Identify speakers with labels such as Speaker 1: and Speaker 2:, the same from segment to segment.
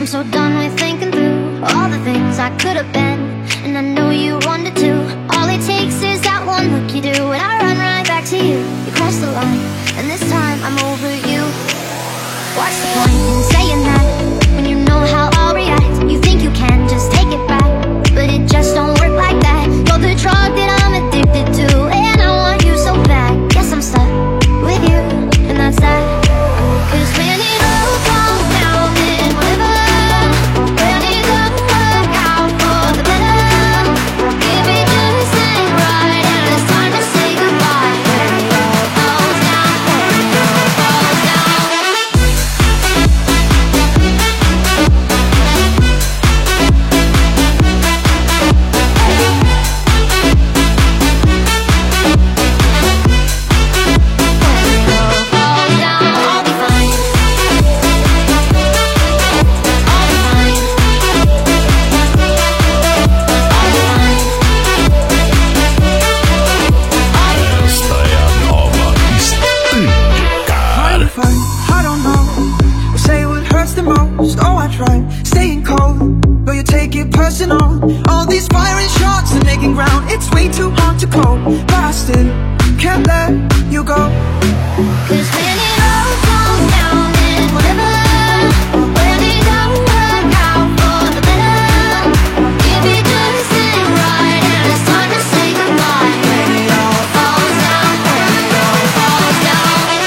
Speaker 1: so done with thinking through all the things I could have been, and I know you wanted to. All it takes is that one look you do, and I run right back to you. You cross the line, and this time I'm over you. What's the point in saying that when you know how I'll react? You think you can just take it back, but it just don't work like that. You're the drug that I'm addicted to, and I want you so bad. Guess I'm stuck with you, and that's that. 'Cause when it all comes down, then whatever, when it doesn't work out for the better, if it just ain't right and it's time to say goodbye, when it all falls down, when it all falls down.
Speaker 2: I don't know, say what hurts the most. Oh, I try staying cold, but you take it personal. All these firing shots and making ground, it's way too hard to cope, but I still can't let you go.
Speaker 1: 'Cause when it all comes down, then whatever, when it don't work out for the better, if it just ain't right and it's time to say goodbye, when it all falls down, when it all falls down.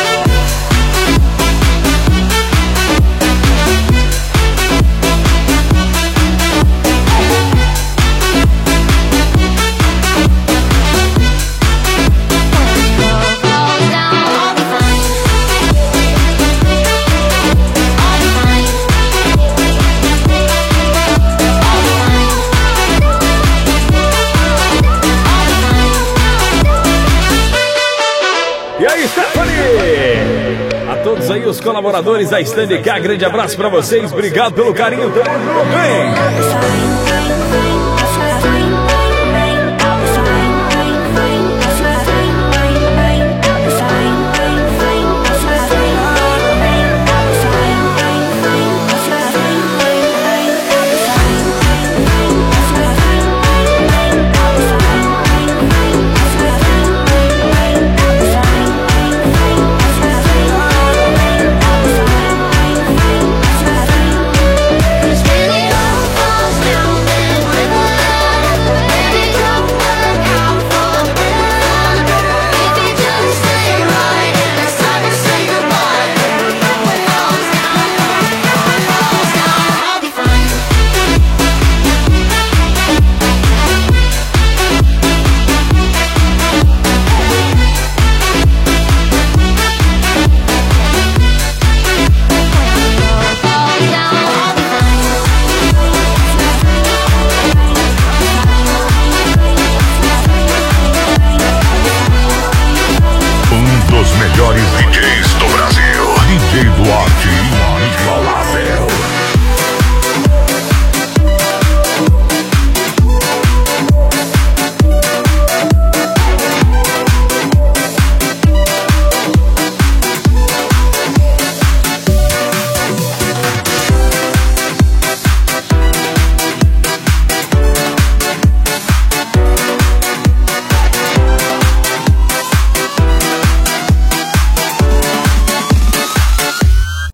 Speaker 3: E aí, Stephanie! A todos aí os colaboradores da Stand K, grande abraço pra vocês, obrigado pelo carinho, tamo junto, hein?